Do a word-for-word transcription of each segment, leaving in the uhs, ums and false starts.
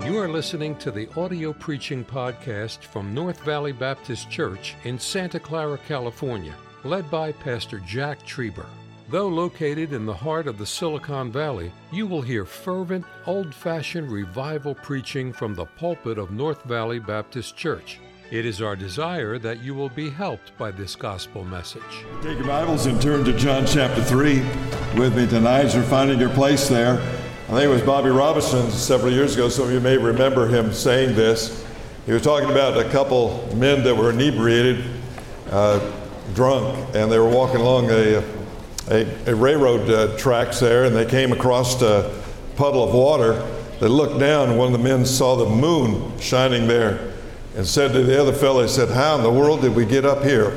You are listening to the audio preaching podcast from North Valley Baptist Church in Santa Clara, California, led by Pastor Jack Trieber. Though located in the heart of the Silicon Valley, you will hear fervent, old-fashioned revival preaching from the pulpit of North Valley Baptist Church. It is our desire that you will be helped by this gospel message. Take your Bibles and turn to John chapter three with me tonight as you're finding your place there. I think it was Bobby Robinson several years ago. Some of you may remember him saying this. He was talking about a couple men that were inebriated, uh, drunk, and they were walking along a, a, a railroad uh, tracks there, and they came across a puddle of water. They looked down, and one of the men saw the moon shining there and said to the other fellow, he said, "How in the world did we get up here?"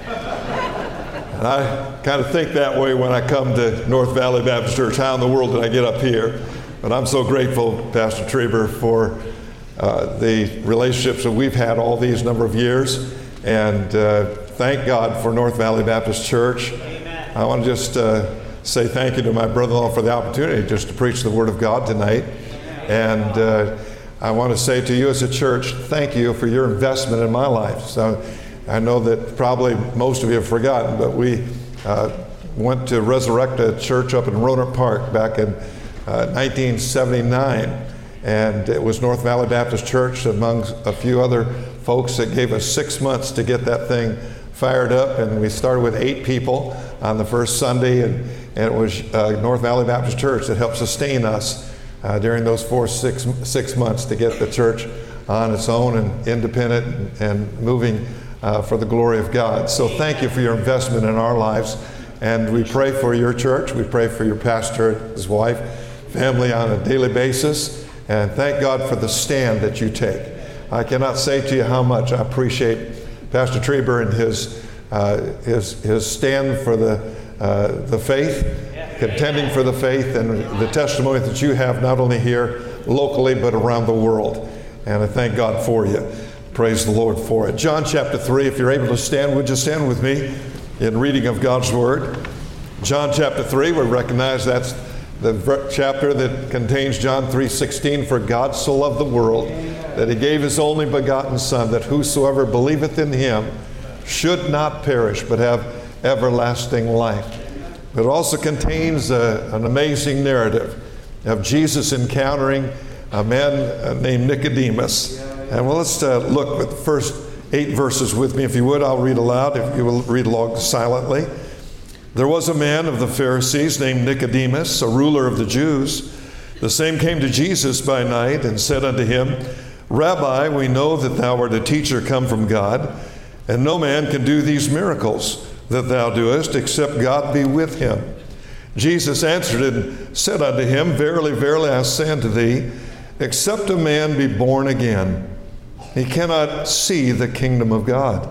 And I kind of think that way when I come to North Valley Baptist Church. How in the world did I get up here? But I'm so grateful, Pastor Trieber, for uh, the relationships that we've had all these number of years. And uh, thank God for North Valley Baptist Church. Amen. I want to just uh, say thank you to my brother-in-law for the opportunity just to preach the Word of God tonight. Amen. And uh, I want to say to you as a church, thank you for your investment in my life. So I know that probably most of you have forgotten, but we uh, went to resurrect a church up in Roanoke Park back in uh, nineteen seventy-nine. And it was North Valley Baptist Church among a few other folks that gave us six months to get that thing fired up. And we started with eight people on the first Sunday, and, and it was uh, North Valley Baptist Church that helped sustain us Uh, during those four, six, six months to get the church on its own and independent and, and moving uh, for the glory of God. So thank you for your investment in our lives. And we pray for your church. We pray for your pastor, his wife, family on a daily basis. And thank God for the stand that you take. I cannot say to you how much I appreciate Pastor Trieber and his, uh, his, his stand for the, uh, the faith. Contending for the faith and the testimony that you have not only here locally but around the world. And I thank God for you. Praise the Lord for it. John chapter three, if you're able to stand, would you stand with me in reading of God's Word? John chapter three, we recognize that's the chapter that contains John three sixteen. For God so loved the world that he gave his only begotten Son, that whosoever believeth in him should not perish but have everlasting life. It also contains a, an amazing narrative of Jesus encountering a man named Nicodemus. And well, let's uh, look at the first eight verses with me. If you would, I'll read aloud. If you will read along silently. There was a man of the Pharisees named Nicodemus, a ruler of the Jews. The same came to Jesus by night and said unto him, Rabbi, we know that thou art a teacher come from God, and no man can do these miracles that thou doest, except God be with him. Jesus answered and said unto him, Verily, verily, I say unto thee, except a man be born again, he cannot see the kingdom of God.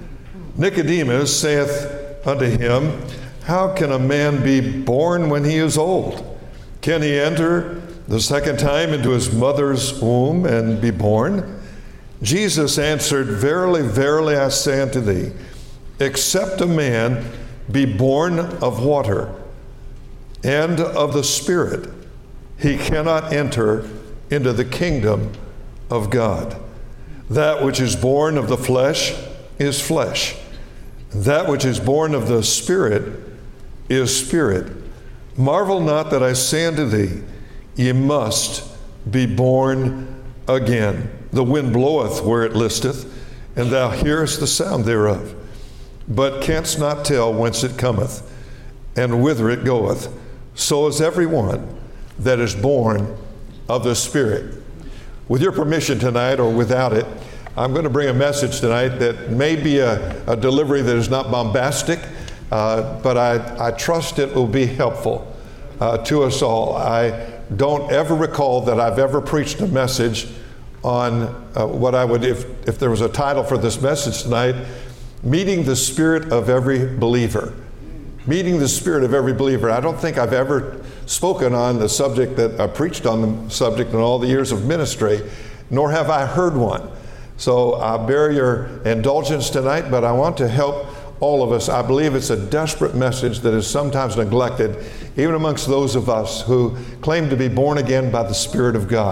Nicodemus saith unto him, How can a man be born when he is old? Can he enter the second time into his mother's womb and be born? Jesus answered, Verily, verily, I say unto thee, except a man be born of water and of the Spirit, he cannot enter into the kingdom of God. That which is born of the flesh is flesh. That which is born of the Spirit is spirit. Marvel not that I say unto thee, ye must be born again. The wind bloweth where it listeth, and thou hearest the sound thereof, but canst not tell whence it cometh, and whither it goeth. So is every one that is born of the Spirit. With your permission tonight, or without it, I'm going to bring a message tonight that may be a, a delivery that is not bombastic, uh, but I, I trust it will be helpful uh, to us all. I don't ever recall that I've ever preached a message on uh, what I would, if, if there was a title for this message tonight, Meeting the Spirit of Every Believer. Meeting the Spirit of every believer. I don't think I've ever spoken on the subject that I preached on the subject in all the years of ministry, nor have I heard one. So I bear your indulgence tonight, but I want to help all of us. I believe it's a desperate message that is sometimes neglected, even amongst those of us who claim to be born again by the Spirit of God.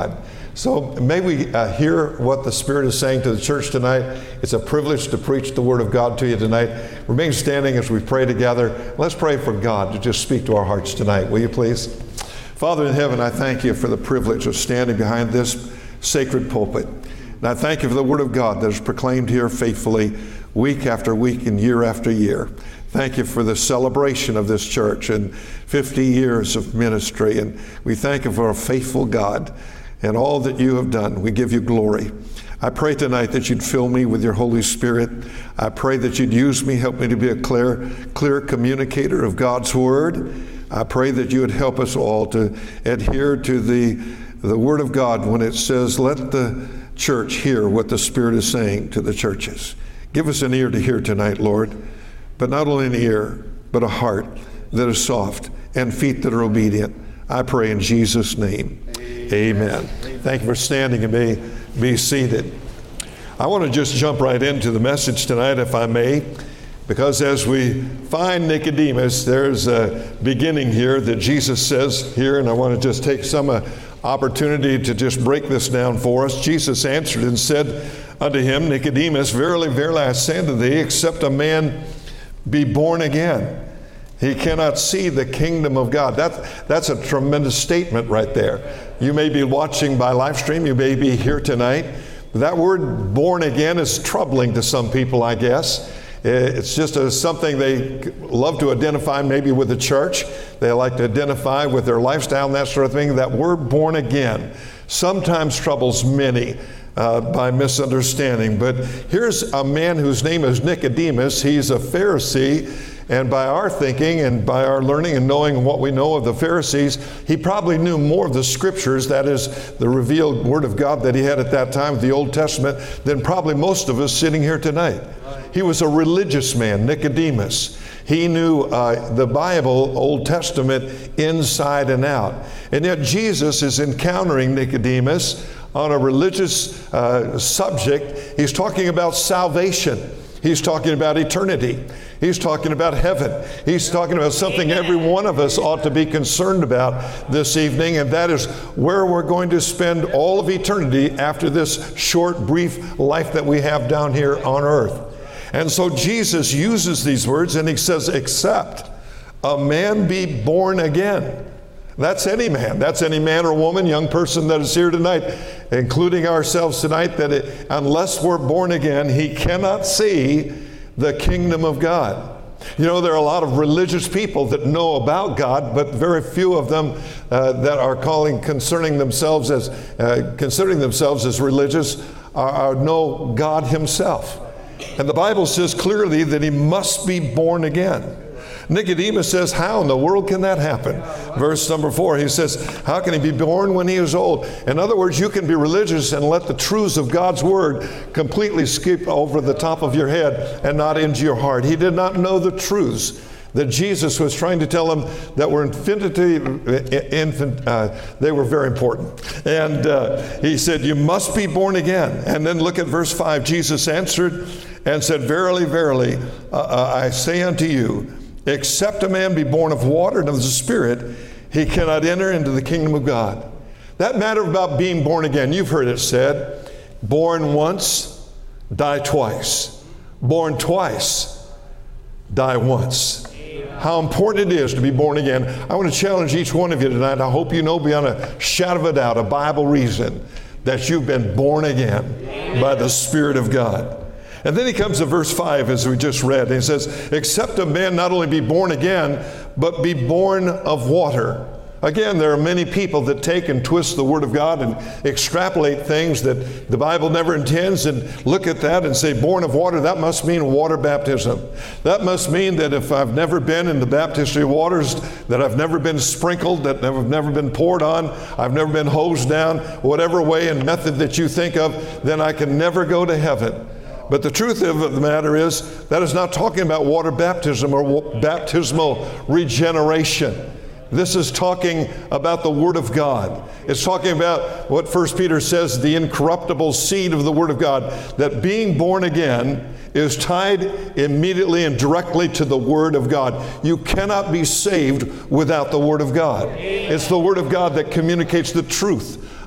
So may we uh, hear what the Spirit is saying to the church tonight. It's a privilege to preach the Word of God to you tonight. Remain standing as we pray together. Let's pray for God to just speak to our hearts tonight. Will you please? Father in heaven, I thank you for the privilege of standing behind this sacred pulpit. And I thank you for the Word of God that is proclaimed here faithfully week after week and year after year. Thank you for the celebration of this church and fifty years of ministry. And we thank you for a faithful God and all that you have done. We give you glory. I pray tonight that you'd fill me with your Holy Spirit. I pray that you'd use me, help me to be a clear, clear communicator of God's Word. I pray that you would help us all to adhere to the, the Word of God when it says, let the church hear what the Spirit is saying to the churches. Give us an ear to hear tonight, Lord, but not only an ear, but a heart that is soft and feet that are obedient. I pray in Jesus' name. Amen. Amen. Thank you for standing and be, be seated. I want to just jump right into the message tonight, if I may, because as we find Nicodemus, there's a beginning here that Jesus says here, and I want to just take some uh, opportunity to just break this down for us. Jesus answered and said unto him, Nicodemus, verily, verily, I say unto thee, except a man be born again, he cannot see the kingdom of God. That, that's a tremendous statement right there. You may be watching by live stream. You may be here tonight. That word born again is troubling to some people, I guess. It's just a, something they love to identify maybe with the church. They like to identify with their lifestyle and that sort of thing. That word born again sometimes troubles many uh, by misunderstanding. But here's a man whose name is Nicodemus. He's a Pharisee. And by our thinking and by our learning and knowing what we know of the Pharisees, he probably knew more of the Scriptures, that is the revealed Word of God that he had at that time, the Old Testament, than probably most of us sitting here tonight. He was a religious man, Nicodemus. He knew uh, the Bible, Old Testament, inside and out. And yet Jesus is encountering Nicodemus on a religious uh, subject. He's talking about salvation. He's talking about eternity. He's talking about heaven. He's talking about something every one of us ought to be concerned about this evening, and that is where we're going to spend all of eternity after this short, brief life that we have down here on earth. And so Jesus uses these words, and he says, except a man be born again. That's any man. That's any man or woman, young person that is here tonight, including ourselves tonight, that it, unless we're born again, he cannot see the kingdom of God. You know, there are a lot of religious people that know about God, but very few of them uh, that are calling concerning themselves as uh, considering themselves as religious are, are know God himself. And the Bible says clearly that he must be born again. Nicodemus says, how in the world can that happen? Verse number four, he says, how can he be born when he is old? In other words, you can be religious and let the truths of God's Word completely skip over the top of your head and not into your heart. He did not know the truths that Jesus was trying to tell him that were infinity, infant, uh, they were very important. And uh, he said, you must be born again. And then look at verse five. Jesus answered and said, verily, verily, uh, I say unto you, except a man be born of water and of the Spirit, he cannot enter into the kingdom of God. That matter about being born again, you've heard it said, born once, die twice. Born twice, die once. How important it is to be born again. I want to challenge each one of you tonight. I hope you know beyond a shadow of a doubt, a Bible reason, that you've been born again by the Spirit of God. And then he comes to verse five, as we just read, and he says, except a man not only be born again, but be born of water. Again, there are many people that take and twist the Word of God and extrapolate things that the Bible never intends and look at that and say, born of water, that must mean water baptism. That must mean that if I've never been in the baptistry waters, that I've never been sprinkled, that I've never been poured on, I've never been hosed down, whatever way and method that you think of, then I can never go to heaven. But the truth of the matter is, that is not talking about water baptism or baptismal regeneration. This is talking about the Word of God. It's talking about what First Peter says, the incorruptible seed of the Word of God, that being born again is tied immediately and directly to the Word of God. You cannot be saved without the Word of God. It's the Word of God that communicates the truth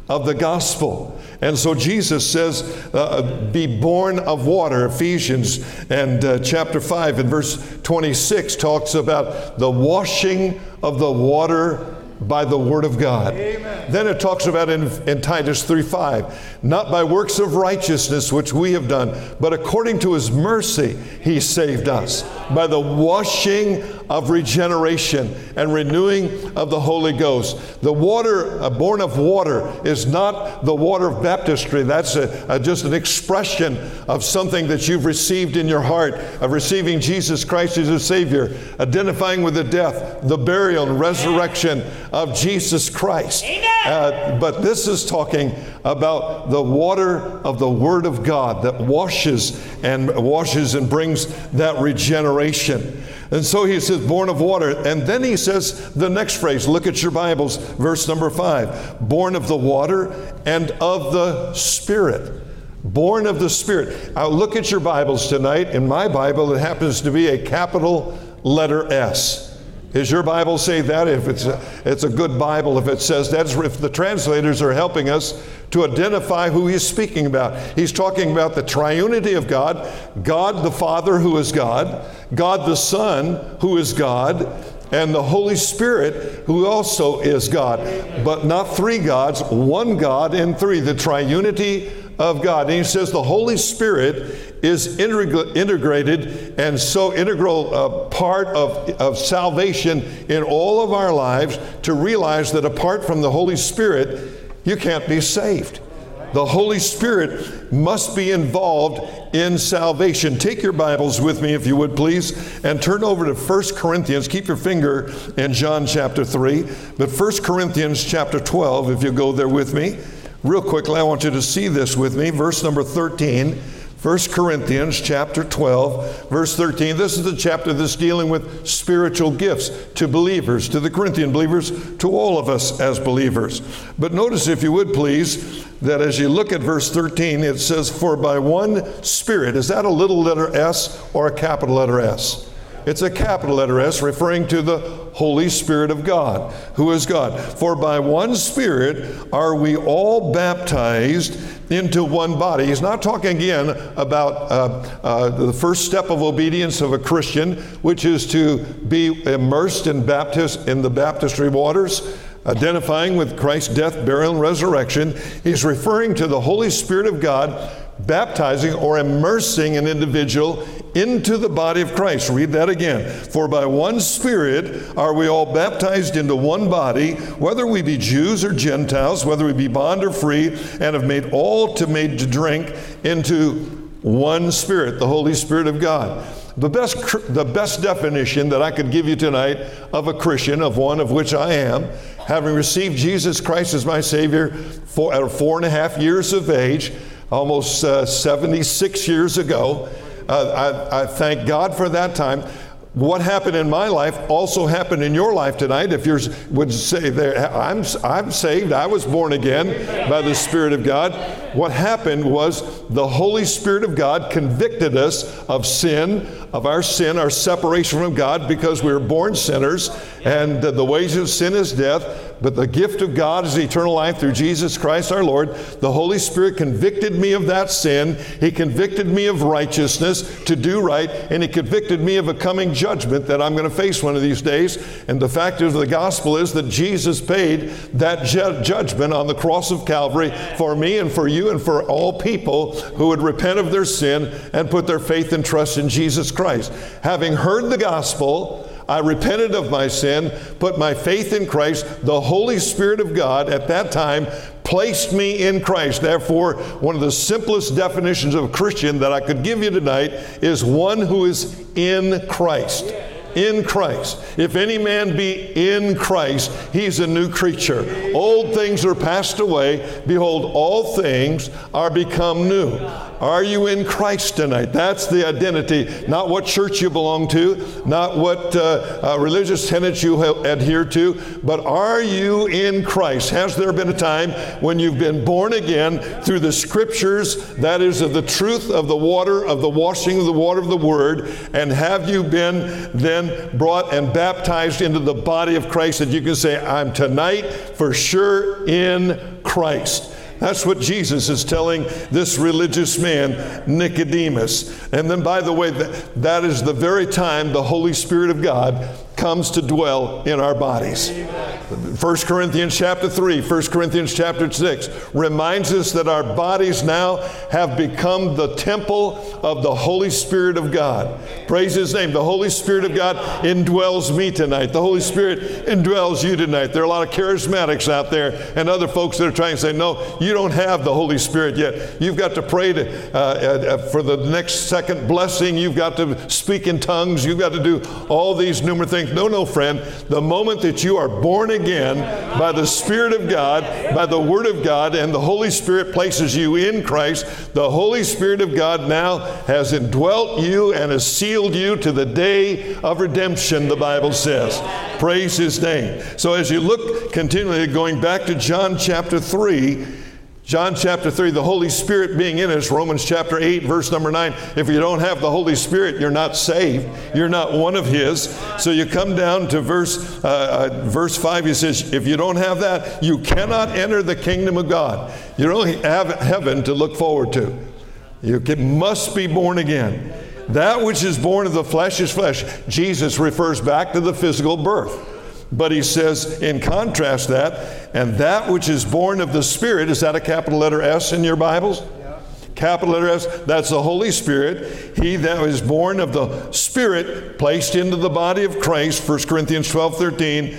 of the gospel. And so Jesus says, uh, be born of water. Ephesians and uh, chapter five and verse twenty-six talks about the washing of the water by the word of God. Amen. Then it talks about in, in Titus three five, not by works of righteousness which we have done, but according to his mercy he saved us by the washing of regeneration and renewing of the Holy Ghost. The water, uh, born of water, is not the water of baptistry. That's a, a, just an expression of something that you've received in your heart, of receiving Jesus Christ as a Savior, identifying with the death, the burial, and resurrection of Jesus Christ. Uh, but this is talking about the water of the Word of God that washes and washes and brings that regeneration. And so he says, born of water. And then he says the next phrase, look at your Bibles, verse number five, born of the water and of the Spirit. Born of the Spirit. Now look at your Bibles tonight. In my Bible, it happens to be a capital letter S. Does your Bible say that? If it's a, it's a good Bible if it says that. If the translators are helping us to identify who he's speaking about. He's talking about the triunity of God, God the Father who is God, God the Son who is God, and the Holy Spirit who also is God. But not three gods, one God in three, the triunity of God. And he says the Holy Spirit is integrated and so integral uh, part of, of salvation in all of our lives, to realize that apart from the Holy Spirit, you can't be saved. The Holy Spirit must be involved in salvation. Take your Bibles with me, if you would please, and turn over to First Corinthians. Keep your finger in John chapter three, but First Corinthians chapter twelve, if you go there with me. Real quickly, I want you to see this with me. Verse number thirteen. First Corinthians chapter twelve, verse thirteen. This is the chapter that's dealing with spiritual gifts to believers, to the Corinthian believers, to all of us as believers. But notice, if you would please, that as you look at verse thirteen, it says, for by one Spirit. Is that a little letter S or a capital letter S? It's a capital letter S, referring to the Holy Spirit of God, who is God. For by one Spirit are we all baptized into one body. He's not talking again about uh, uh, the first step of obedience of a Christian, which is to be immersed in baptism in the baptistry waters, identifying with Christ's death, burial, and resurrection. He's referring to the Holy Spirit of God baptizing or immersing an individual into the body of Christ. Read that again. For by one Spirit are we all baptized into one body, whether we be Jews or Gentiles, whether we be bond or free, and have made all to made to drink into one Spirit, the Holy Spirit of God. The best, the best definition that I could give you tonight of a Christian, of one of which I am, having received Jesus Christ as my Savior for, at four and a half years of age, almost uh, seventy-six years ago. Uh, I, I thank God for that time. What happened in my life also happened in your life tonight. If you would say, there, I'm, I'm saved, I was born again by the Spirit of God. What happened was the Holy Spirit of God convicted us of sin, of our sin, our separation from God, because we were born sinners, and the, the wages of sin is death. But the gift of God is eternal life through Jesus Christ our Lord. The Holy Spirit convicted me of that sin. He convicted me of righteousness, to do right, and He convicted me of a coming judgment that I'm going to face one of these days. And the fact of the gospel is that Jesus paid that ju- judgment on the cross of Calvary for me and for you and for all people who would repent of their sin and put their faith and trust in Jesus Christ. Having heard the gospel, I repented of my sin, put my faith in Christ. The Holy Spirit of God at that time placed me in Christ. Therefore, one of the simplest definitions of a Christian that I could give you tonight is one who is in Christ. In Christ. If any man be in Christ, he's a new creature. Old things are passed away. Behold, all things are become new. Are you in Christ tonight? That's the identity. Not what church you belong to, not what uh, uh, religious tenets you adhere to, but are you in Christ? Has there been a time when you've been born again through the Scriptures, that is, of the truth of the water, of the washing of the water of the Word, and have you been then brought and baptized into the body of Christ, that you can say, I'm tonight for sure in Christ? Christ. That's what Jesus is telling this religious man, Nicodemus. And then, by the way, that, that is the very time the Holy Spirit of God comes to dwell in our bodies. First Corinthians chapter three, First Corinthians chapter six reminds us that our bodies now have become the temple of the Holy Spirit of God. Praise His name. The Holy Spirit of God indwells me tonight. The Holy Spirit indwells you tonight. There are a lot of charismatics out there and other folks that are trying to say, no, you don't have the Holy Spirit yet. You've got to pray to, uh, uh, for the next second blessing. You've got to speak in tongues. You've got to do all these numerous things. No, no, friend. The moment that you are born again by the Spirit of God, by the Word of God, and the Holy Spirit places you in Christ, the Holy Spirit of God now has indwelt you and has sealed you to the day of redemption, the Bible says. Praise His name. So as you look continually, going back to John chapter three, John chapter three, the Holy Spirit being in us, Romans chapter eight, verse number nine. If you don't have the Holy Spirit, you're not saved. You're not one of His. So you come down to verse uh, uh, verse five. He says, if you don't have that, you cannot enter the kingdom of God. You don't have heaven to look forward to. You can, must be born again. That which is born of the flesh is flesh. Jesus refers back to the physical birth. But he says, in contrast that, and that which is born of the Spirit, is that a capital letter S in your Bibles? Yeah. Capital letter S, that's the Holy Spirit. He that is born of the Spirit, placed into the body of Christ, First Corinthians twelve thirteen,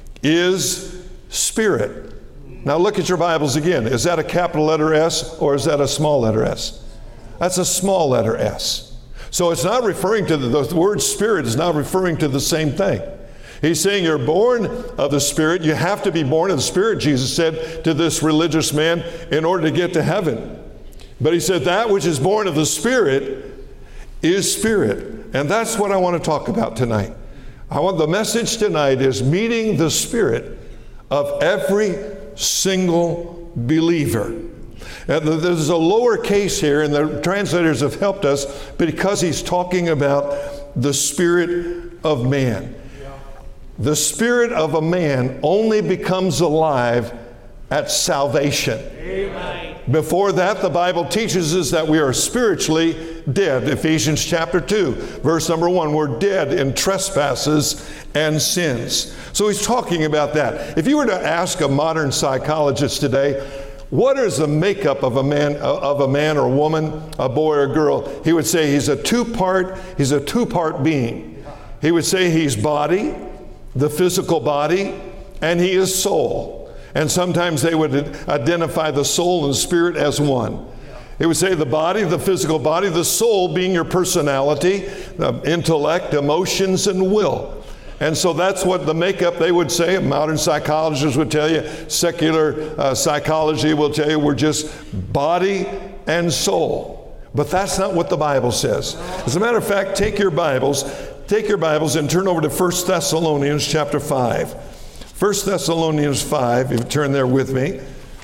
is Spirit. Now look at your Bibles again. Is that a capital letter S or is that a small letter S? That's a small letter S. So it's not referring to, the, the word Spirit is not referring to the same thing. He's saying you're born of the Spirit. You have to be born of the Spirit, Jesus said to this religious man, in order to get to heaven. But he said that which is born of the Spirit is Spirit. And that's what I want to talk about tonight. I want the message tonight is meeting the Spirit of every single believer. And there's a lower case here, and the translators have helped us because he's talking about the spirit of man. The spirit of a man only becomes alive at salvation. Amen. Before that, the Bible teaches us that we are spiritually dead. Ephesians chapter two, verse number one, we're dead in trespasses and sins. So he's talking about that. If you were to ask a modern psychologist today, what is the makeup of a man, of a man or woman, a boy or girl? He would say he's a two-part, he's a two-part being. He would say he's body, the physical body, and he is soul. And sometimes they would identify the soul and spirit as one. It would say the body, the physical body, the soul being your personality, the intellect, emotions, and will. And so that's what the makeup, they would say, modern psychologists would tell you, secular uh, psychology will tell you we're just body and soul. But that's not what the Bible says. As a matter of fact, take your Bibles, take your Bibles and turn over to First Thessalonians chapter five. First Thessalonians five, if you turn there with me.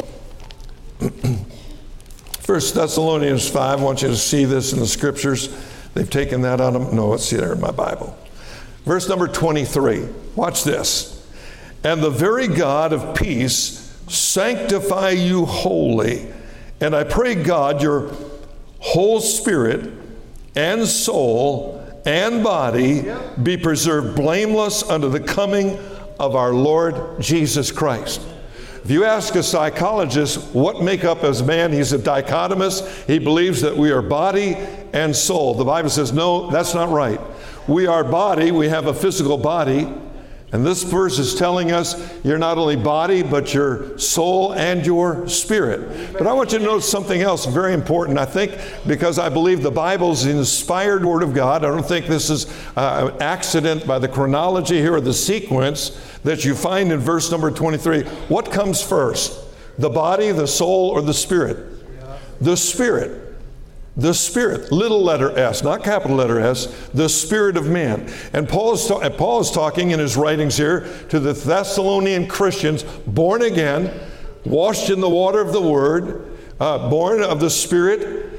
First Thessalonians five, I want you to see this in the scriptures. They've taken that out of, no, it's there in my Bible. Verse number twenty-three, watch this. And the very God of peace sanctify you wholly. And I pray God your whole spirit and soul and body be preserved blameless unto the coming of our Lord Jesus Christ. If you ask a psychologist what makeup as man, he's a dichotomist. He believes that we are body and soul. The Bible says, no, that's not right. We are body, we have a physical body, and this verse is telling us you're not only body, but your soul and your spirit. But I want you to notice something else very important. I think because I believe the Bible's the inspired Word of God, I don't think this is uh, an accident by the chronology here or the sequence that you find in verse number twenty-three. What comes first? The body, the soul, or the spirit? The spirit. The Spirit, little letter S, not capital letter S, the Spirit of man. And Paul is, ta- Paul is talking in his writings here to the Thessalonian Christians, born again, washed in the water of the Word, uh, born of the Spirit,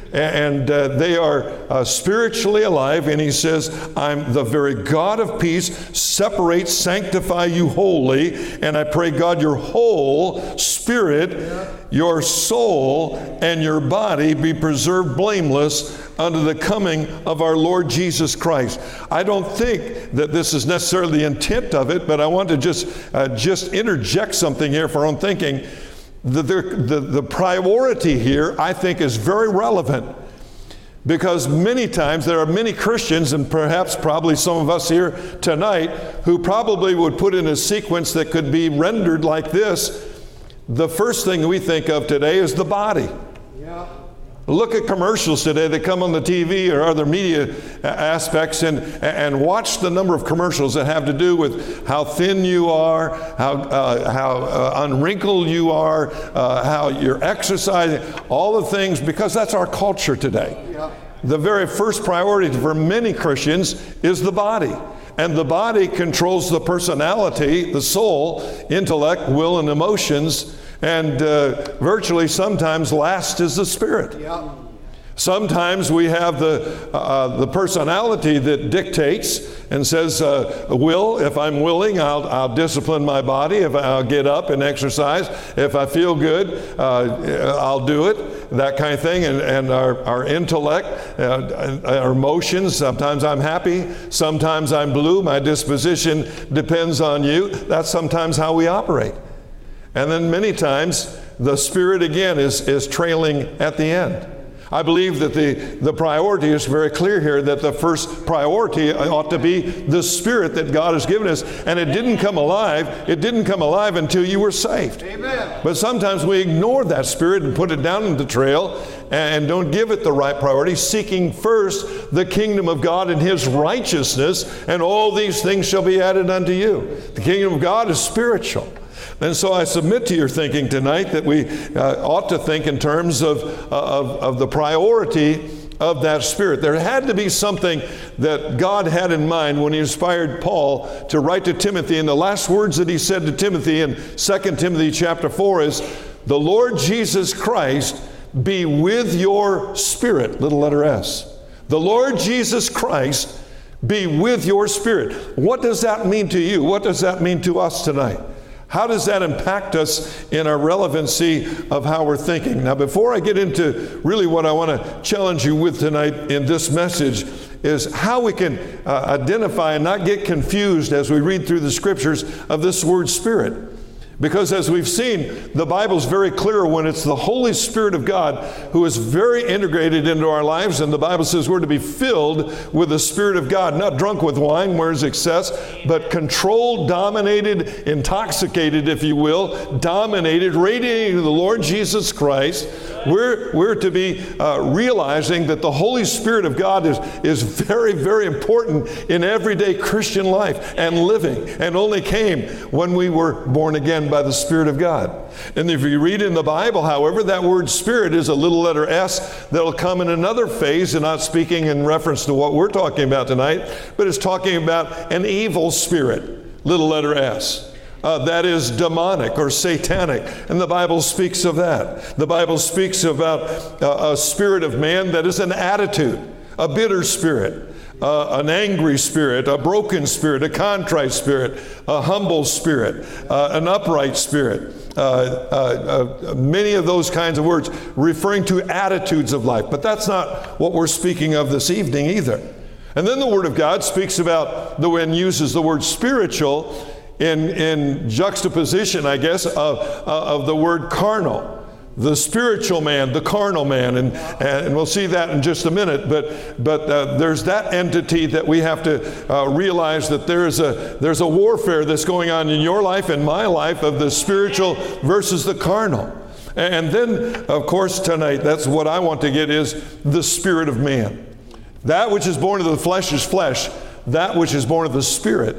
and uh, they are uh, spiritually alive. And he says, I'm the very God of peace, separate, sanctify you wholly. And I pray, God, your whole spirit, your soul, and your body be preserved blameless unto the coming of our Lord Jesus Christ. I don't think that this is necessarily the intent of it, but I want to just uh, just interject something here for our own thinking. The, the, the priority here, I think, is very relevant, because many times there are many Christians, and perhaps probably some of us here tonight, who probably would put in a sequence that could be rendered like this. The first thing we think of today is the body. Yeah. Look at commercials today that come on the T V or other media aspects, and, and watch the number of commercials that have to do with how thin you are, how, uh, how uh, unwrinkled you are, uh, how you're exercising, all the things, because that's our culture today. Yeah. The very first priority for many Christians is the body. And the body controls the personality, the soul, intellect, will, and emotions. And uh, virtually sometimes last is the spirit. Yeah. Sometimes we have the uh, the personality that dictates and says, uh, will, if I'm willing, I'll, I'll discipline my body. If I'll get up and exercise. If I feel good, uh, I'll do it. That kind of thing. And, and our, our intellect, uh, our emotions, sometimes I'm happy, sometimes I'm blue. My disposition depends on you. That's sometimes how we operate. And then many times the spirit again is, is trailing at the end. I believe that the, the priority is very clear here, that the first priority ought to be the spirit that God has given us. And it didn't come alive. It didn't come alive until you were saved. Amen. But sometimes we ignore that spirit and put it down in the trail and don't give it the right priority, seeking first the kingdom of God and His righteousness, and all these things shall be added unto you. The kingdom of God is spiritual. And so I submit to your thinking tonight that we uh, ought to think in terms of, of, of the priority of that spirit. There had to be something that God had in mind when He inspired Paul to write to Timothy. And the last words that he said to Timothy in Second Timothy chapter four is, the Lord Jesus Christ be with your spirit, little letter S. The Lord Jesus Christ be with your spirit. What does that mean to you? What does that mean to us tonight? How does that impact us in our relevancy of how we're thinking? Now, before I get into really what I want to challenge you with tonight in this message is how we can uh, identify and not get confused as we read through the scriptures of this word spirit. Because as we've seen, the Bible's very clear when it's the Holy Spirit of God who is very integrated into our lives. And the Bible says we're to be filled with the Spirit of God, not drunk with wine, where's excess, but controlled, dominated, intoxicated, if you will, dominated, radiating the Lord Jesus Christ. We're, we're to be uh, realizing that the Holy Spirit of God is, is very, very important in everyday Christian life and living, and only came when we were born again by the Spirit of God. And if you read in the Bible, however, that word spirit is a little letter S that'll come in another phase, and not speaking in reference to what we're talking about tonight, but it's talking about an evil spirit, little letter S. Uh, that is demonic or satanic, and the Bible speaks of that. The Bible speaks about uh, a spirit of man that is an attitude, a bitter spirit, Uh, an angry spirit, a broken spirit, a contrite spirit, a humble spirit, uh, an upright spirit. Uh, uh, uh, many of those kinds of words referring to attitudes of life. But that's not what we're speaking of this evening either. And then the Word of God speaks about, the and uses the word spiritual in, in juxtaposition, I guess, of, of the word carnal. The spiritual man, the carnal man, and, and we'll see that in just a minute. But but uh, there's that entity that we have to uh, realize that there is a there's a warfare that's going on in your life and my life of the spiritual versus the carnal. And then, of course, tonight, that's what I want to get is the spirit of man. That which is born of the flesh is flesh. That which is born of the Spirit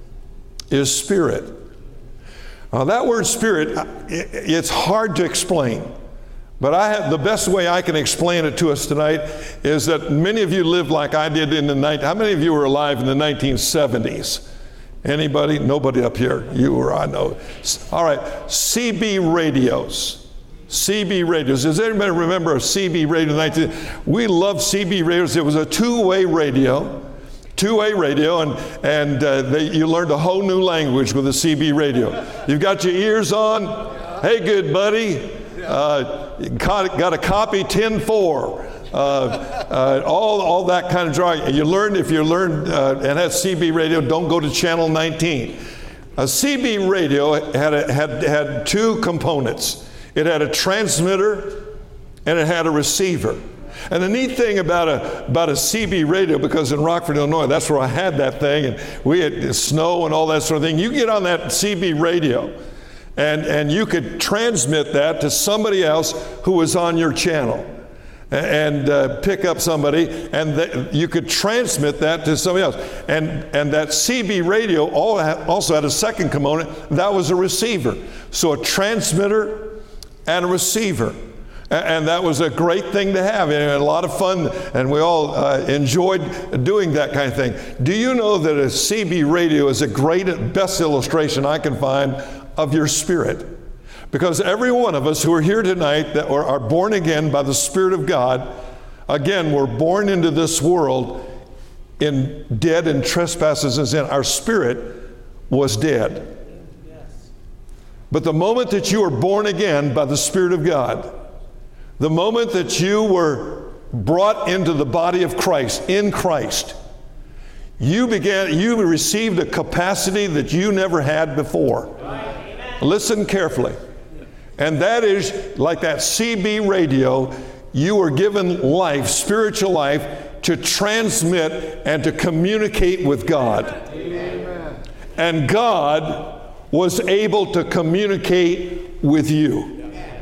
is spirit. Uh, that word spirit, it, it's hard to explain, but I have the best way I can explain it to us tonight is that many of you lived like I did in the night. How many of you were alive in the nineteen seventies? Anybody? Nobody up here. You or I know. All right. C B radios. C B radios. Does anybody remember a C B radio? nineteen We loved C B radios. It was a two-way radio. Two-way radio, and, and uh, they, you learned a whole new language with a C B radio. You've got your ears on. Hey, good buddy. Uh, got, got a copy ten four. Uh, uh, all, all that kind of drawing. You learned, if you learned uh, and had C B radio, don't go to channel nineteen. A C B radio had, a, had, had two components. It had a transmitter and it had a receiver. And the neat thing about a, about a C B radio, because in Rockford, Illinois, that's where I had that thing, and we had snow and all that sort of thing. You get on that C B radio, and, and you could transmit that to somebody else who was on your channel, and uh, pick up somebody, and th- you could transmit that to somebody else. And, and that C B radio also had a second component. That was a receiver. So a transmitter and a receiver. And that was a great thing to have, and a lot of fun, and we all uh, enjoyed doing that kind of thing. Do you know that a C B radio is a great, best illustration I can find of your spirit? Because every one of us who are here tonight that are born again by the Spirit of God, again, we're born into this world in dead in trespasses and sin. Our spirit was dead. But the moment that you are born again by the Spirit of God, the moment that you were brought into the body of Christ, in Christ, you began, you received a capacity that you never had before. Right. Listen carefully. And that is, like that C B radio, you were given life, spiritual life, to transmit and to communicate with God. Amen. And God was able to communicate with you.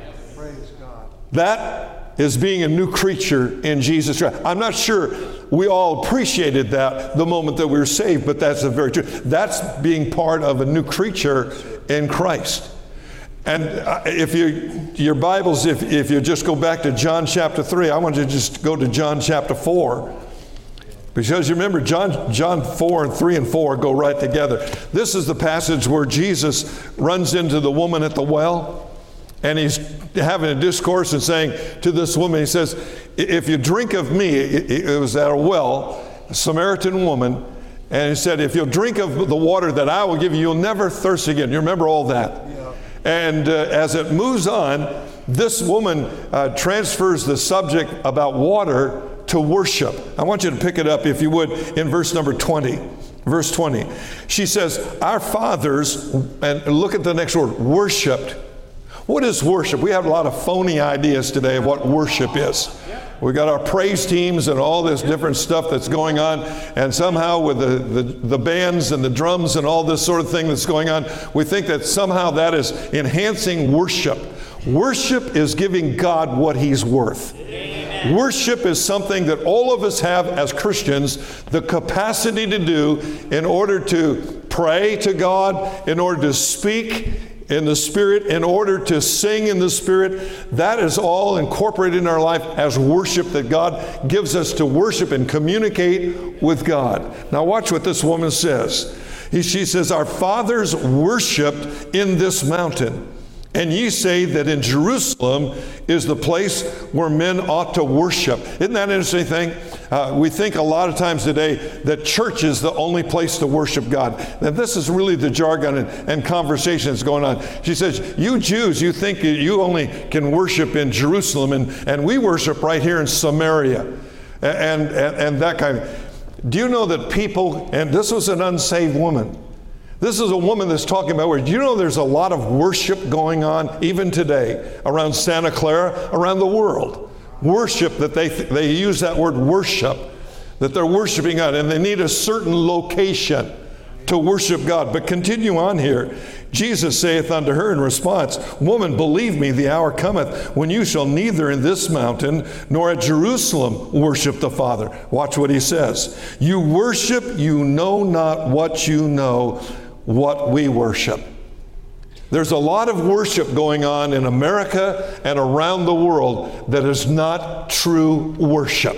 That is being a new creature in Jesus Christ. I'm not sure we all appreciated that the moment that we were saved, but that's a very true. That's being part of a new creature in Christ. And if you, your Bibles, if, if you just go back to John chapter three, I want you to just go to John chapter four. Because you remember, John, John four and three and four go right together. This is the passage where Jesus runs into the woman at the well. And he's having a discourse and saying to this woman, he says, if you drink of me, it was at a well, a Samaritan woman, and he said, if you'll drink of the water that I will give you, you'll never thirst again. You remember all that? Yeah. And uh, as it moves on, this woman uh, transfers the subject about water to worship. I want you to pick it up, if you would, in verse number twenty. Verse twenty. She says, our fathers, and look at the next word, worshipped. What is worship? We have a lot of phony ideas today of what worship is. We got our praise teams and all this different stuff that's going on, and somehow with the, the, the bands and the drums and all this sort of thing that's going on, we think that somehow that is enhancing worship. Worship is giving God what He's worth. Amen. Worship is something that all of us have as Christians the capacity to do in order to pray to God, in order to speak in the Spirit, in order to sing in the Spirit. That is all incorporated in our life as worship that God gives us to worship and communicate with God. Now watch what this woman says. He, she says, our fathers worshipped in this mountain, and ye say that in Jerusalem is the place where men ought to worship. Isn't that an interesting thing? Uh, we think a lot of times today that church is the only place to worship God. And this is really the jargon and, and conversation that's going on. She says, you Jews, you think you only can worship in Jerusalem, and, and we worship right here in Samaria. And, and, and that kind of. Do you know that people, and this was an unsaved woman. This is a woman that's talking about where, do you know there's a lot of worship going on even today around Santa Clara, around the world. Worship, that they they use that word worship, that they're worshiping God, and they need a certain location to worship God. But continue on here. Jesus saith unto her in response, woman, believe me, the hour cometh when you shall neither in this mountain nor at Jerusalem worship the Father. Watch what he says. You worship, you know not what you know, what we worship. There's a lot of worship going on in America and around the world that is not true worship.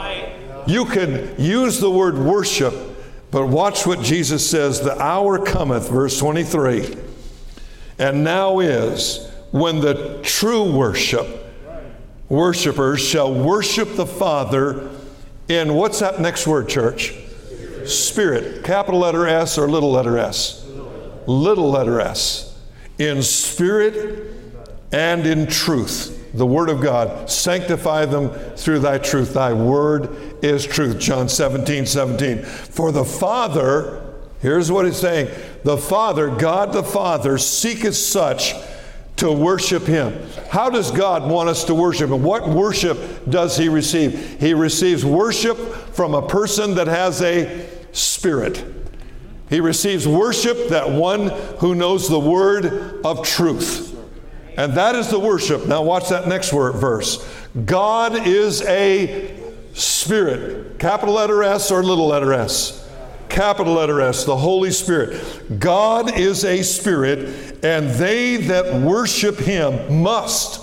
You can use the word worship, but watch what Jesus says. The hour cometh, verse twenty-three, and now is when the true worship, worshipers shall worship the Father in, what's that next word, church? Spirit. Capital letter S or little letter S? Little letter S. In spirit and in truth. The Word of God. Sanctify them through thy truth. Thy word is truth. John seventeen, seventeen. For the Father, here's what it's saying. The Father, God the Father, seeketh such to worship Him. How does God want us to worship Him? What worship does He receive? He receives worship from a person that has a spirit. He receives worship, that one who knows the word of truth. And that is the worship. Now watch that next word, verse. God is a spirit. Capital letter S or little letter S? Capital letter S, the Holy Spirit. God is a spirit, and they that worship Him must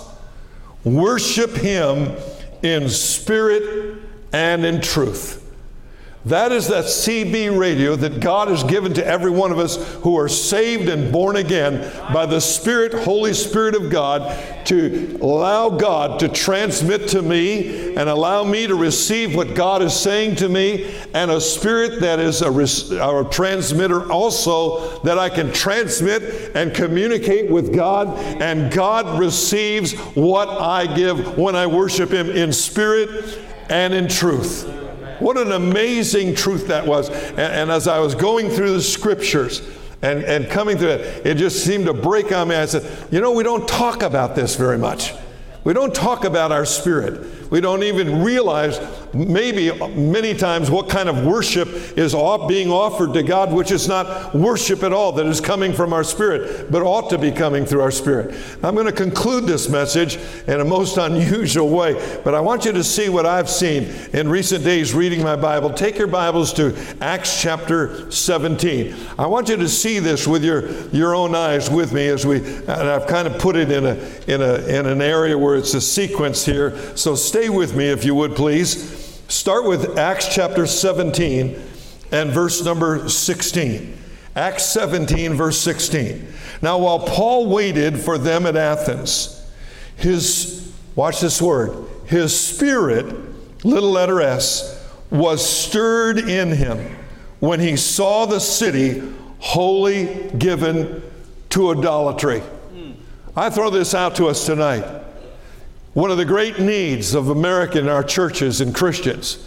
worship Him in spirit and in truth. That is that C B radio that God has given to every one of us who are saved and born again by the Spirit, Holy Spirit of God, to allow God to transmit to me and allow me to receive what God is saying to me, and a spirit that is a, res- a transmitter also, that I can transmit and communicate with God, and God receives what I give when I worship Him in spirit and in truth. What an amazing truth that was. And, and as I was going through the scriptures and, and coming through it, it just seemed to break on me. I said, you know, we don't talk about this very much. We don't talk about our spirit. We don't even realize maybe many times what kind of worship is being offered to God, which is not worship at all, that is coming from our spirit, but ought to be coming through our spirit. I'm going to conclude this message in a most unusual way, but I want you to see what I've seen in recent days reading my Bible. Take your Bibles to Acts chapter seventeen. I want you to see this with your, your own eyes with me as we, and I've kind of put it in a in a in an area where it's a sequence here. So stay with me if you would, please. Start with Acts chapter seventeen and verse number sixteen. Acts seventeen, verse sixteen. Now, while Paul waited for them at Athens, his, watch this word, his spirit, little letter S, was stirred in him when he saw the city wholly given to idolatry. I throw this out to us tonight. One of the great needs of America and our churches and Christians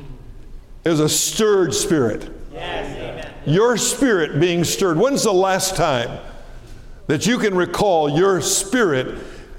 is a stirred spirit. Yes, amen. Your spirit being stirred. When's the last time that you can recall your spirit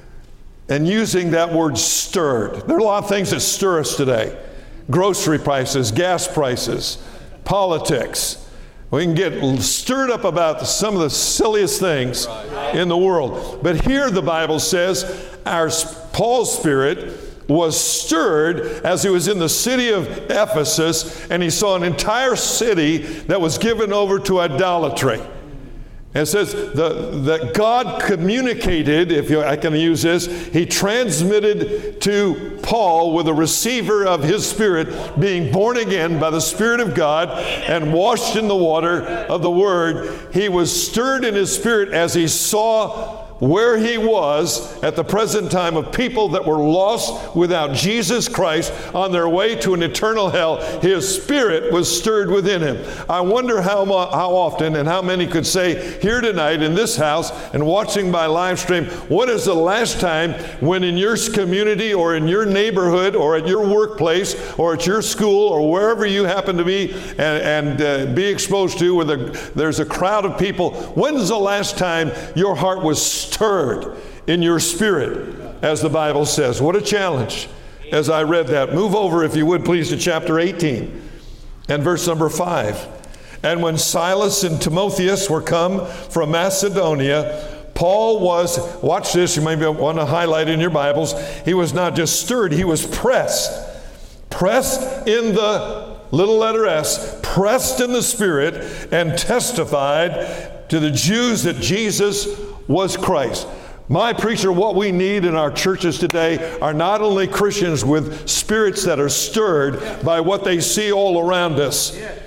and using that word stirred? There are a lot of things that stir us today. Grocery prices, gas prices, politics. We can get stirred up about some of the silliest things in the world. But here the Bible says our Paul's spirit was stirred as he was in the city of Ephesus, and he saw an entire city that was given over to idolatry. And it says the, that God communicated, if you, I can use this, He transmitted to Paul with a receiver of his spirit, being born again by the Spirit of God and washed in the water of the Word. He was stirred in his spirit as he saw where he was at the present time of people that were lost without Jesus Christ on their way to an eternal hell. His spirit was stirred within him. I wonder how, how often and how many could say here tonight in this house and watching by live stream, what is the last time when in your community or in your neighborhood or at your workplace or at your school or wherever you happen to be and, and uh, be exposed to where the, there's a crowd of people, when's the last time your heart was stirred in your spirit, as the Bible says? What a challenge as I read that. Move over, if you would, please, to chapter eighteen and verse number five. And when Silas and Timotheus were come from Macedonia, Paul was, watch this, you may want to highlight in your Bibles, he was not just stirred, he was pressed. Pressed in the little letter S, pressed in the Spirit, and testified to the Jews that Jesus was Christ. My preacher, what we need in our churches today are not only Christians with spirits that are stirred by what they see all around us,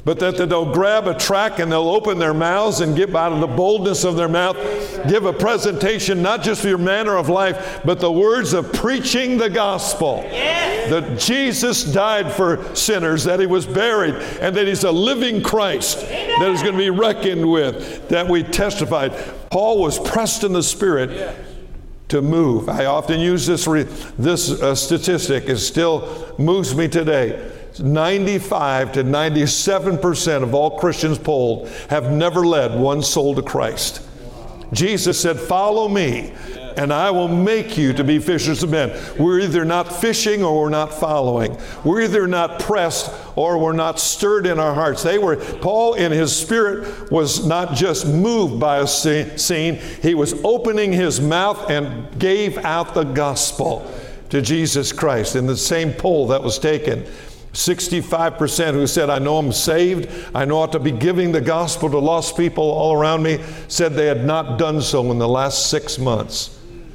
but that they'll grab a tract and they'll open their mouths and give out of the boldness of their mouth, give a presentation, not just for your manner of life, but the words of preaching the gospel. Yes. That Jesus died for sinners, that he was buried, and that he's a living Christ. Amen. That is going to be reckoned with, that we testified. Paul was pressed in the Spirit. Yes. To move. I often use this re, this uh, statistic. It still moves me today. ninety-five to ninety-seven percent of all Christians polled have never led one soul to Christ. Jesus said, follow me, and I will make you to be fishers of men. We're either not fishing or we're not following. We're either not pressed or we're not stirred in our hearts. They were, Paul in his spirit was not just moved by a scene, he was opening his mouth and gave out the gospel to Jesus Christ. In the same poll that was taken, sixty-five percent who said, I know I'm saved, I know I ought to be giving the gospel to lost people all around me, said they had not done so in the last six months.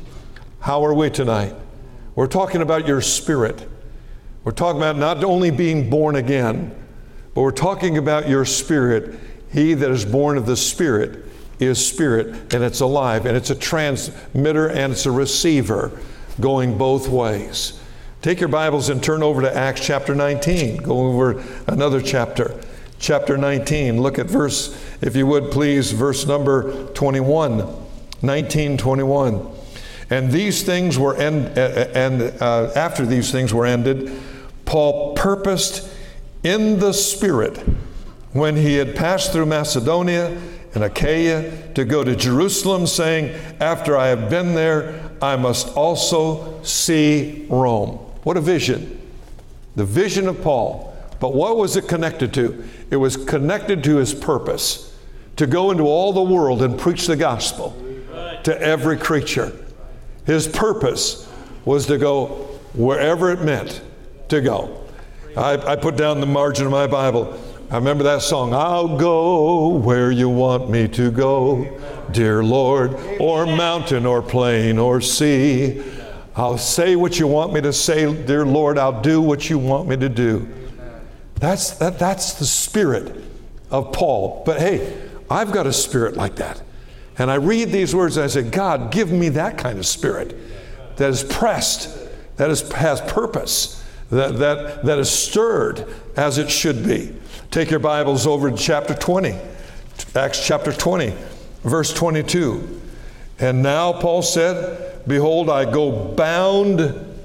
How are we tonight? We're talking about your spirit. We're talking about not only being born again, but we're talking about your spirit. He that is born of the Spirit is spirit, and it's alive, and it's a transmitter, and it's a receiver going both ways. Take your Bibles and turn over to Acts chapter nineteen. Go over another chapter. Chapter nineteen. Look at verse, if you would please, verse number twenty-one. nineteen twenty-one. And these things were end, and uh, after these things were ended, Paul purposed in the Spirit, when he had passed through Macedonia and Achaia, to go to Jerusalem, saying, after I have been there, I must also see Rome. What a vision. The vision of Paul. But what was it connected to? It was connected to his purpose, to go into all the world and preach the gospel to every creature. His purpose was to go wherever it meant to go. I, I put down the margin of my Bible, I remember that song, I'll go where you want me to go, dear Lord, or mountain or plain or sea. I'll say what you want me to say, dear Lord, I'll do what you want me to do. That's, that, that's the spirit of Paul. But hey, I've got a spirit like that. And I read these words and I say, God, give me that kind of spirit that is pressed, that is, has purpose, that, that, that is stirred as it should be. Take your Bibles over to chapter twenty, Acts chapter twenty, verse twenty-two. And now, Paul said, behold, I go bound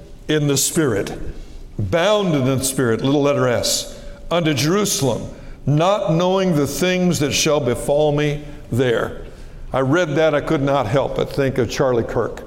in the Spirit, bound in the Spirit, little letter S, unto Jerusalem, not knowing the things that shall befall me there. I read that, I could not help but think of Charlie Kirk,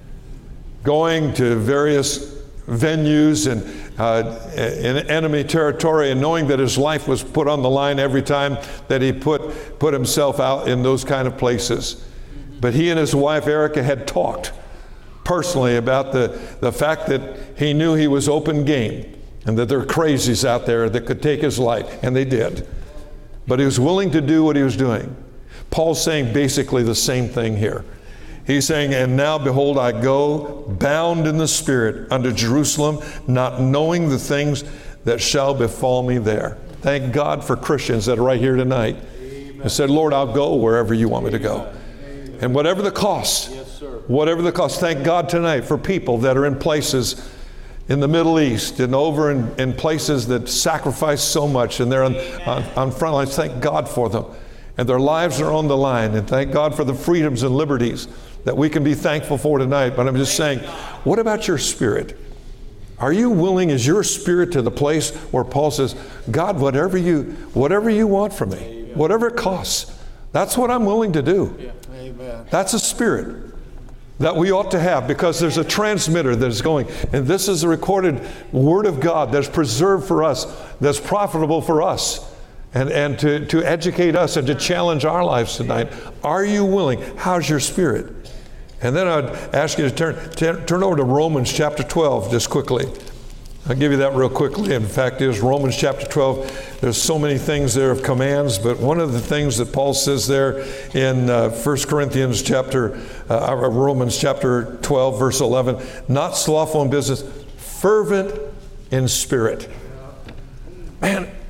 going to various venues and uh, in enemy territory, and knowing that his life was put on the line every time that he put, put himself out in those kind of places. But he and his wife Erica had talked personally about the, the fact that he knew he was open game and that there were crazies out there that could take his life, and they did. But he was willing to do what he was doing. Paul's saying basically the same thing here. He's saying, and now behold, I go bound in the Spirit unto Jerusalem, not knowing the things that shall befall me there. Thank God for Christians that are right here tonight. Amen. And said, Lord, I'll go wherever you want me to go. Amen. And whatever the cost, yes, sir. Whatever the cost, thank God tonight for people that are in places in the Middle East and over in, in places that sacrifice so much, and they're on, on, on front lines. Thank God for them. And their lives are on the line. And thank God for the freedoms and liberties that we can be thankful for tonight. But I'm just saying, what about your spirit? Are you willing, is your spirit to the place where Paul says, God, whatever you whatever you want from me, Amen. Whatever it costs, that's what I'm willing to do. Yeah. Amen. That's a spirit that we ought to have, because there's a transmitter that is going. And this is a recorded Word of God that's preserved for us, that's profitable for us. And, and to, to educate us and to challenge our lives tonight. Are you willing? How's your spirit? And then I'd ask you to turn, t- turn over to Romans chapter twelve just quickly. I'll give you that real quickly. In fact, it is Romans chapter twelve. There's so many things there of commands, but one of the things that Paul says there in uh, First Corinthians chapter, uh, Romans chapter twelve, verse eleven, not slothful in business, fervent in spirit. Man,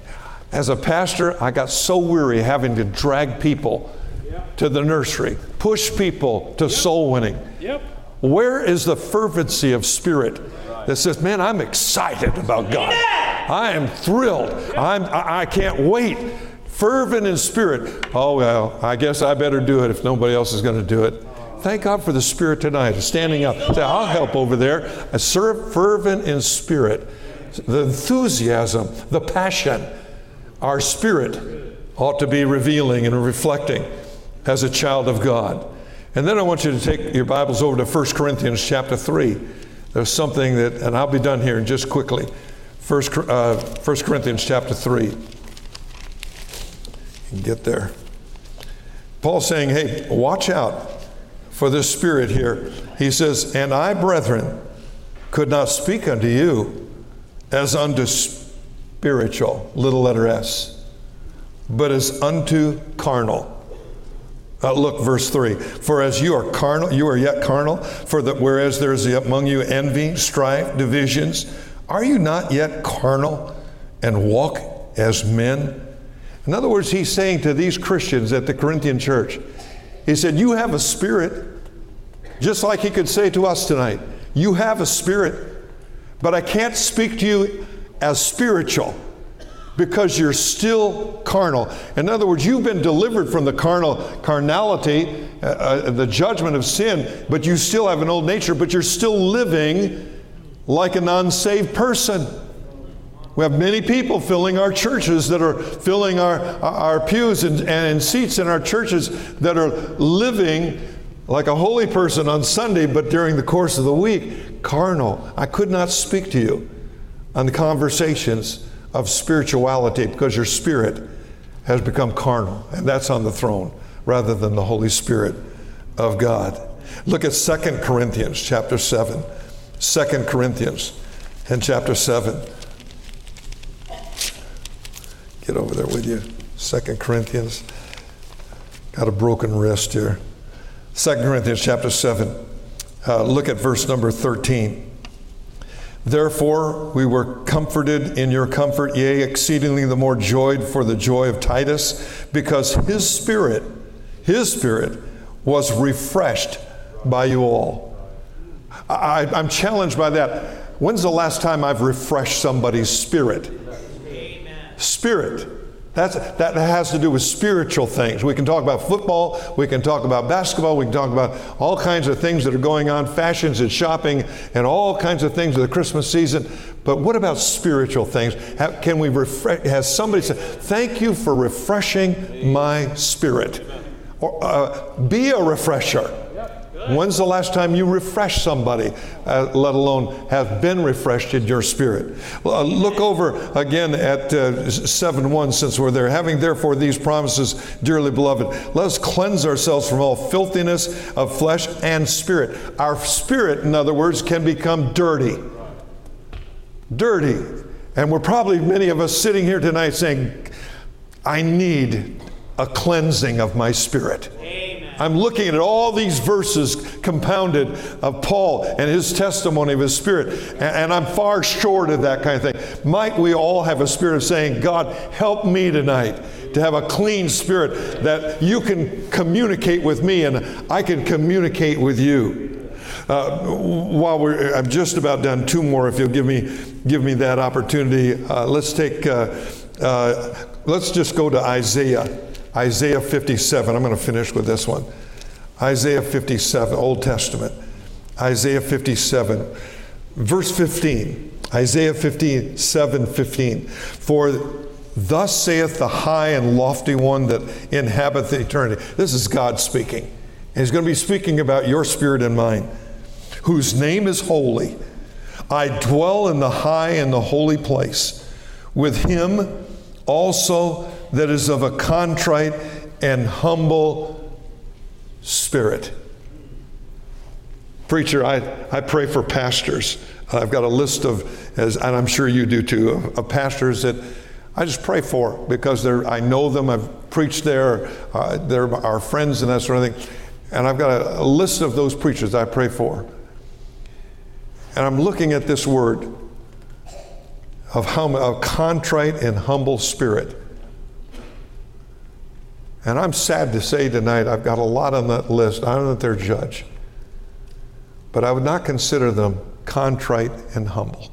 As a pastor, I got so weary having to drag people yep. to the nursery, push people to yep. soul winning. Yep. Where is the fervency of spirit right. that says, man, I'm excited about God. Yeah. I am thrilled. Yep. I'm, I, I can't wait. Fervent in spirit. Oh, well, I guess I better do it if nobody else is going to do it. Thank God for the Spirit tonight. Standing up. Say, I'll help over there. I serve fervent in spirit. The enthusiasm, the passion, our spirit ought to be revealing and reflecting as a child of God. And then I want you to take your Bibles over to First Corinthians chapter three. There's something that, and I'll be done here just quickly. First, uh, First Corinthians chapter three. You can get there. Paul's saying, hey, watch out for this spirit here. He says, and I, brethren, could not speak unto you as unto spiritual, little letter S, but as unto carnal. Uh, look, verse three. For as you are carnal, you are yet carnal, for that whereas there is among you envy, strife, divisions, are you not yet carnal and walk as men? In other words, he's saying to these Christians at the Corinthian church, he said, you have a spirit, just like he could say to us tonight. You have a spirit, but I can't speak to you as spiritual because you're still carnal. In other words, you've been delivered from the carnal carnality, uh, uh, the judgment of sin, but you still have an old nature, but you're still living like an unsaved person. We have many people filling our churches that are filling our, our pews and, and seats in our churches that are living like a holy person on Sunday, but during the course of the week, carnal. I could not speak to you on the conversations of spirituality because your spirit has become carnal, and that's on the throne rather than the Holy Spirit of God. Look at Second Corinthians chapter seven. Second Corinthians and chapter seven. Get over there with you. Second Corinthians. Got a broken wrist here. Second Corinthians chapter seven. Uh, look at verse number thirteen. Therefore we were comforted in your comfort, yea, exceedingly the more joyed for the joy of Titus, because his spirit, his spirit was refreshed by you all. I, I'm challenged by that. When's the last time I've refreshed somebody's spirit? Spirit. That's, that has to do with spiritual things. We can talk about football, we can talk about basketball, we can talk about all kinds of things that are going on, fashions and shopping and all kinds of things of the Christmas season. But what about spiritual things? How, can we refresh? Has somebody said, thank you for refreshing my spirit? Or uh, be a refresher. When's the last time you refreshed somebody, uh, let alone have been refreshed in your spirit? Uh, look over again at uh, seven one, since we're there. Having therefore these promises, dearly beloved, let us cleanse ourselves from all filthiness of flesh and spirit. Our spirit, in other words, can become dirty. Dirty. And we're probably, many of us sitting here tonight saying, I need a cleansing of my spirit. I'm looking at all these verses compounded of Paul and his testimony of his spirit, and, and I'm far short of that kind of thing. Might we all have a spirit of saying, God, help me tonight to have a clean spirit that you can communicate with me and I can communicate with you. Uh, while we're, I'm just about done, two more if you'll give me, give me that opportunity. Uh, let's take, uh, uh, let's just go to Isaiah. Isaiah fifty-seven. I'm going to finish with this one. Isaiah fifty-seven, Old Testament. Isaiah fifty-seven, verse fifteen. Isaiah fifty-seven, fifteen. For thus saith the high and lofty one that inhabiteth eternity. This is God speaking. And he's going to be speaking about your spirit and mine. Whose name is holy. I dwell in the high and the holy place. With him also that is of a contrite and humble spirit. Preacher, I, I pray for pastors. I've got a list of, as, and I'm sure you do too, of, of pastors that I just pray for because they're, I know them, I've preached there, uh, they're our friends and that sort of thing. And I've got a, a list of those preachers I pray for. And I'm looking at this word, of hum, a contrite and humble spirit. And I'm sad to say tonight, I've got a lot on that list. I'm not their judge. But I would not consider them contrite and humble.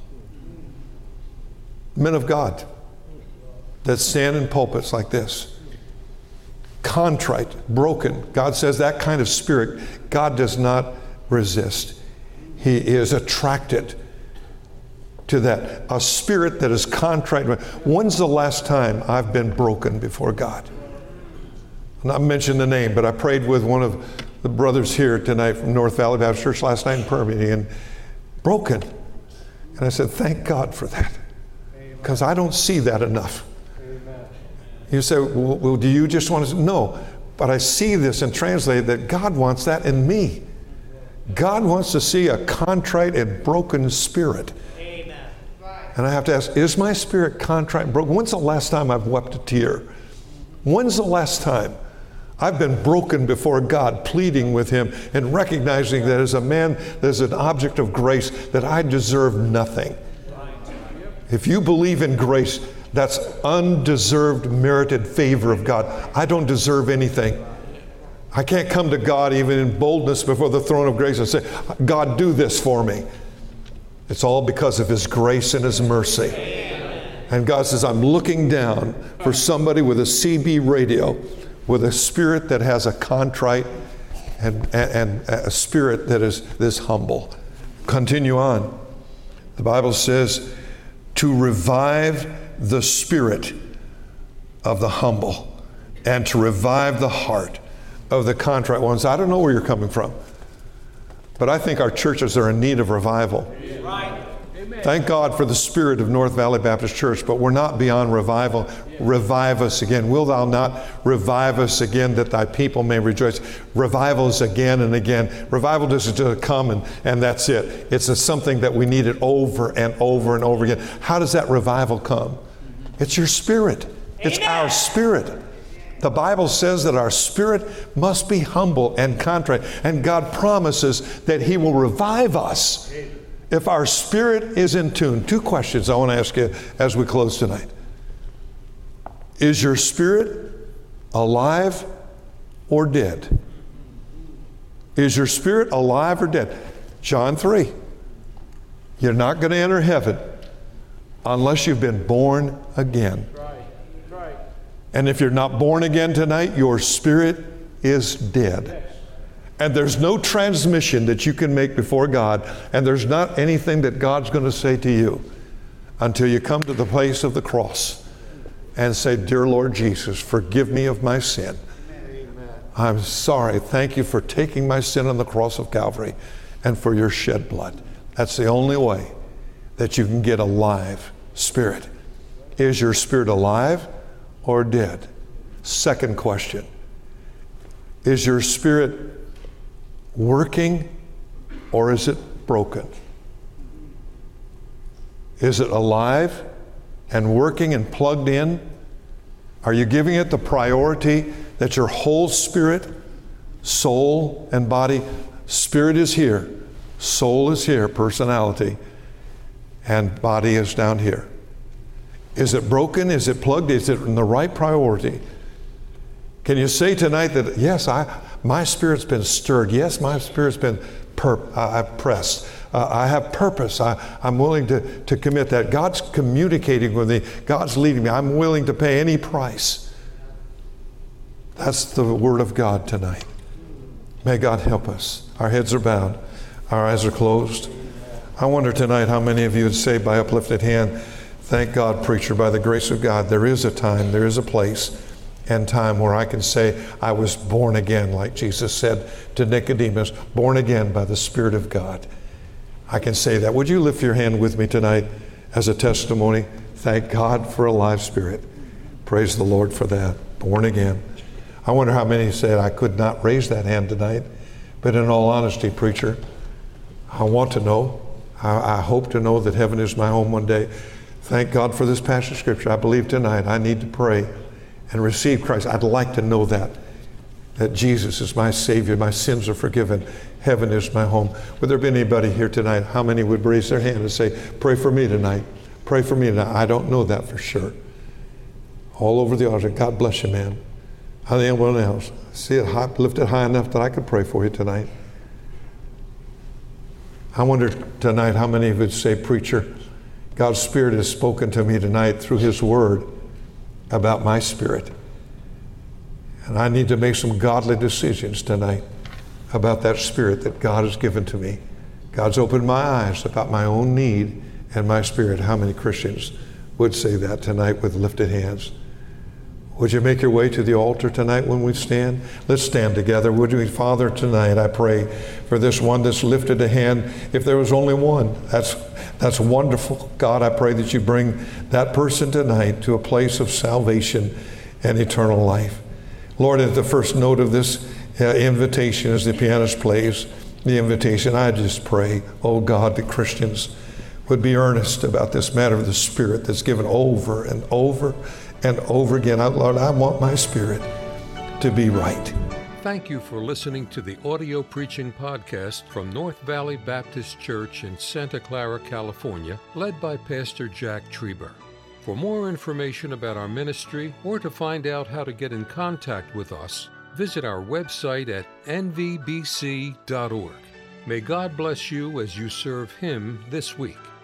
Men of God that stand in pulpits like this, contrite, broken. God says that kind of spirit, God does not resist. He is attracted to that. A spirit that is contrite. When's the last time I've been broken before God? I'm not mentioning the name, but I prayed with one of the brothers here tonight from North Valley Baptist Church last night in Permian, and broken. And I said, thank God for that, because I don't see that enough. Amen. You say, well, well, do you just want to? No, but I see this and translate that God wants that in me. God wants to see a contrite and broken spirit. Amen. And I have to ask, is my spirit contrite and broken? When's the last time I've wept a tear? When's the last time I've been broken before God, pleading with Him and recognizing that as a man, as an object of grace, that I deserve nothing? If you believe in grace, that's undeserved, merited favor of God. I don't deserve anything. I can't come to God even in boldness before the throne of grace and say, God, do this for me. It's all because of His grace and His mercy. And God says, I'm looking down for somebody with a C B radio, with a spirit that has a contrite and, and, and a spirit that is this humble. Continue on. The Bible says to revive the spirit of the humble and to revive the heart of the contrite ones. I don't know where you're coming from, but I think our churches are in need of revival. Right. Thank God for the spirit of North Valley Baptist Church, but we're not beyond revival. Revive us again. Will thou not revive us again that thy people may rejoice? Revival is again and again. Revival doesn't just come and, and that's it. It's a, something that we need it over and over and over again. How does that revival come? It's your spirit. It's Amen. Our spirit. The Bible says that our spirit must be humble and contrite, and God promises that He will revive us if our spirit is in tune. Two questions I want to ask you as we close tonight. Is your spirit alive or dead? Is your spirit alive or dead? John three. You're not going to enter heaven unless you've been born again. And if you're not born again tonight, your spirit is dead. And there's no transmission that you can make before God, and there's not anything that God's going to say to you until you come to the place of the cross and say, Dear Lord Jesus, forgive me of my sin. Amen. I'm sorry. Thank you for taking my sin on the cross of Calvary and for your shed blood. That's the only way that you can get a live spirit. Is your spirit alive or dead? Second question. Is your spirit working or is it broken? Is it alive and working and plugged in? Are you giving it the priority that your whole spirit, soul, and body, spirit is here, soul is here, personality, and body is down here? Is it broken? Is it plugged? Is it in the right priority? Can you say tonight that, yes, I, my spirit's been stirred. Yes, my spirit's been per, uh, pressed. Uh, I have purpose. I, I'm willing to, to commit that. God's communicating with me. God's leading me. I'm willing to pay any price. That's the word of God tonight. May God help us. Our heads are bowed. Our eyes are closed. I wonder tonight how many of you would say by uplifted hand, thank God, preacher, by the grace of God, there is a time, there is a place and time where I can say I was born again, like Jesus said to Nicodemus, born again by the Spirit of God. I can say that. Would you lift your hand with me tonight as a testimony? Thank God for a live spirit. Praise the Lord for that. Born again. I wonder how many said I could not raise that hand tonight. But in all honesty, preacher, I want to know. I, I hope to know that heaven is my home one day. Thank God for this passage of Scripture. I believe tonight I need to pray and receive Christ. I'd like to know that, that Jesus is my Savior. My sins are forgiven. Heaven is my home. Would there be anybody here tonight? How many would raise their hand and say, pray for me tonight? Pray for me tonight. I don't know that for sure. All over the altar. God bless you, man. How than anyone else. See it high, lifted high enough that I could pray for you tonight. I wonder tonight how many of you would say, preacher, God's Spirit has spoken to me tonight through His Word about my spirit. And I need to make some godly decisions tonight about that spirit that God has given to me. God's opened my eyes about my own need and my spirit. How many Christians would say that tonight with lifted hands? Would you make your way to the altar tonight when we stand? Let's stand together. Would you, Father, tonight I pray for this one that's lifted a hand. If there was only one, that's that's wonderful. God, I pray that you bring that person tonight to a place of salvation and eternal life. Lord, at the first note of this uh, invitation, as the pianist plays the invitation, I just pray, oh God, that Christians would be earnest about this matter of the Spirit that's given over and over and over again. Lord, I want my spirit to be right. Thank you for listening to the audio preaching podcast from North Valley Baptist Church in Santa Clara, California, led by Pastor Jack Trieber. For more information about our ministry or to find out how to get in contact with us, visit our website at n v b c dot org. May God bless you as you serve Him this week.